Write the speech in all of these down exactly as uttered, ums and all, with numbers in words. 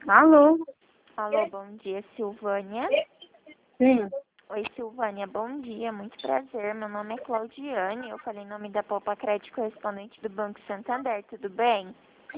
Alô? Alô, bom dia, Silvânia. Sim. Oi, Silvânia, bom dia, muito prazer. Meu nome é Claudiane, eu falei em nome da Poupa Crédito, correspondente do Banco Santander, tudo bem?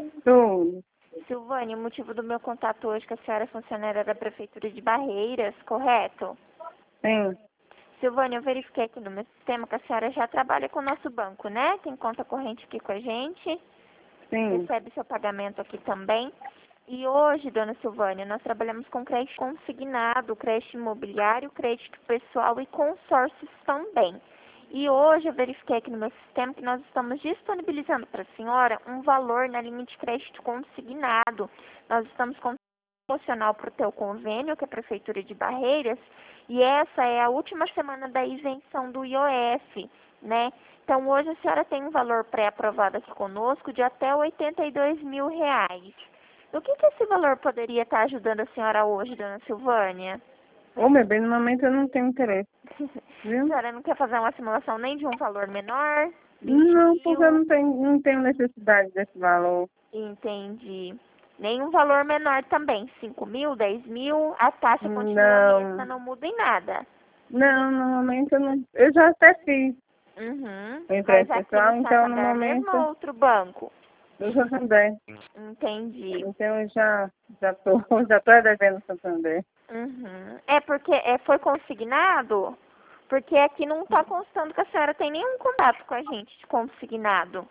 Tudo. Silvânia, o motivo do meu contato hoje é que a senhora é funcionária da Prefeitura de Barreiras, correto? Sim. Silvânia, eu verifiquei aqui no meu sistema que a senhora já trabalha com o nosso banco, né? Tem conta corrente aqui com a gente, Sim. recebe seu pagamento aqui também. E hoje, dona Silvânia, nós trabalhamos com crédito consignado, crédito imobiliário, crédito pessoal e consórcios também. E hoje eu verifiquei aqui no meu sistema que nós estamos disponibilizando para a senhora um valor na linha de crédito consignado. Nós estamos com promocional para o teu convênio, que é a Prefeitura de Barreiras, e essa é a última semana da isenção do I O F, né? Então hoje a senhora tem um valor pré-aprovado aqui conosco de até oitenta e dois mil reais. O que, que esse valor poderia estar ajudando a senhora hoje, dona Silvânia? Ô, meu bem, no momento eu não tenho interesse, A viu? senhora não quer fazer uma simulação nem de um valor menor? vinte Não, porque eu mil? não tenho, não tenho necessidade desse valor. Entendi. Nenhum valor menor também. cinco mil, dez mil, a taxa continua a mesma, Não. não muda em nada. Não, no momento eu não. Eu já até fiz Uhum. o Mas empréstimo aqui no pessoal, então no Santander mesmo ou momento outro banco? eu já também. Entendi. Então eu já, já tô, já tô devendo Santander. Uhum. É porque é, foi consignado? Porque aqui não está constando que a senhora tem nenhum contato com a gente de consignado.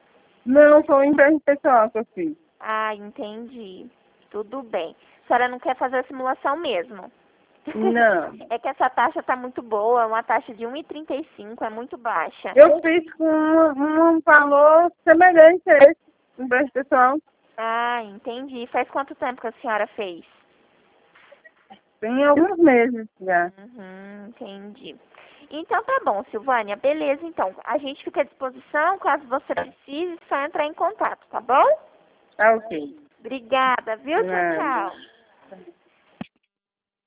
Não, foi o empréstimo pessoal que eu fiz. Ah, entendi. Tudo bem. A senhora não quer fazer a simulação mesmo? Não. É que essa taxa está muito boa, é uma taxa de um vírgula trinta e cinco, é muito baixa. Eu fiz com um, um valor semelhante a esse empréstimo pessoal. Ah, entendi. Faz quanto tempo que a senhora fez? Tem alguns meses já. Uhum, entendi. Então tá bom, Silvânia. Beleza, então. A gente fica à disposição, caso você precise, só entrar em contato, tá bom? Tá ok. Obrigada, viu? Tchau, Nada. tchau.